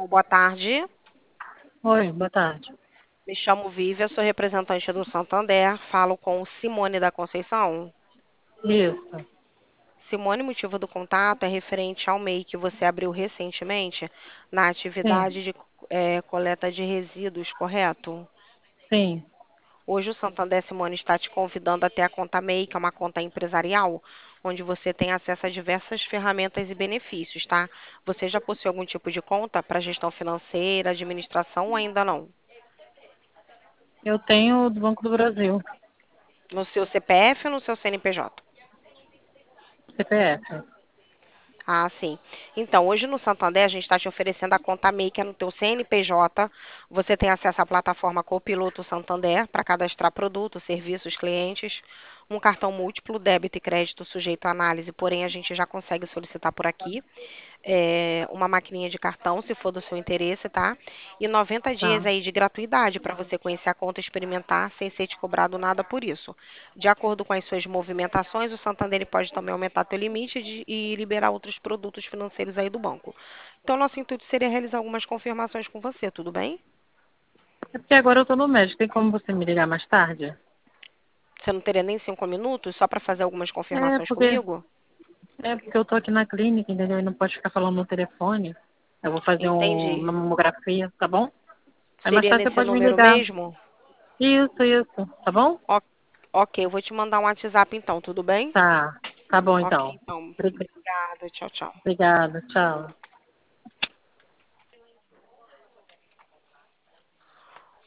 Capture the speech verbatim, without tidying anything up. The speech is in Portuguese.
Boa tarde. Oi, boa tarde. Me chamo Vívia, sou representante do Santander. Falo com Simone da Conceição. Isso, Simone, motivo do contato é referente ao M E I que você abriu recentemente na sim, atividade de eh, coleta de resíduos, correto? sim. Hoje o Santander, Simone, está te convidando até a conta M E I, que é uma conta empresarial, onde você tem acesso a diversas ferramentas e benefícios, tá? Você já possui algum tipo de conta para gestão financeira, administração ou ainda não? Eu tenho do Banco do Brasil, No seu C P F ou no seu C N P J? C P F. Ah, sim. Então, hoje no Santander, a gente está te oferecendo a conta Maker no teu C N P J. Você tem acesso à plataforma Copiloto Santander para cadastrar produtos, serviços, clientes. Um cartão múltiplo, débito e crédito sujeito à análise, porém a gente já consegue solicitar por aqui. É, uma maquininha de cartão, se for do seu interesse, tá? E noventa dias Tá. aí de gratuidade para você conhecer a conta e experimentar sem ser te cobrado nada por isso. De acordo com as suas movimentações, o Santander ele pode também aumentar teu limite de- e liberar outros produtos financeiros aí do banco. Então, nosso intuito seria realizar algumas confirmações com você, tudo bem? É porque agora eu tô no médico. Tem como você me ligar mais tarde? Você não teria nem cinco minutos só para fazer algumas É, confirmações porque, comigo? é porque eu tô aqui na clínica, entendeu? E não pode ficar falando no telefone. Eu vou fazer um- Entendi. uma mamografia, tá bom? Aí mais Seria tarde você nesse pode me número ligar. mesmo? Isso, isso. Tá bom? Ó, ok, eu vou te mandar um WhatsApp então, tudo bem? Tá. Tá bom, Ok, então. então. Obrig- Obrigada. Tchau, tchau. Obrigada. Tchau.